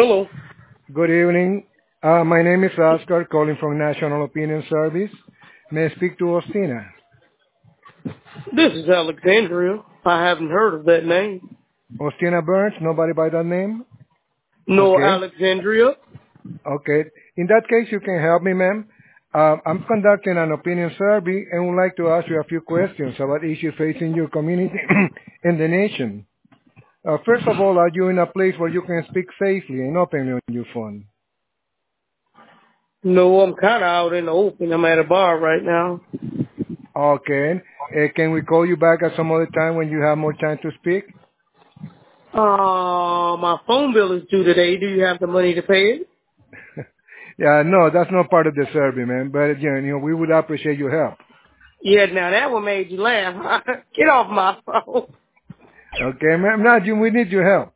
Hello. Good evening. My name is Oscar, calling from National Opinion Service. May I speak to Ostina? This is Alexandria. I haven't heard of that name. Ostina Burns? Nobody by that name? No, Okay. Alexandria. Okay. In that case, you can help me, ma'am. I'm conducting an opinion survey and would like to ask you a few questions about issues facing your community and the nation. First of all, are you in a place where you can speak safely and openly on your phone? No, I'm kind of out in the open. I'm at a bar right now. Okay. Can we call you back at some other time when you have more time to speak? My phone bill is due today. Do you have the money to pay it? Yeah, no, that's not part of the survey, man. But we would appreciate your help. Yeah, now that one made you laugh. Get off my phone. Okay, ma'am. Now, we need your help.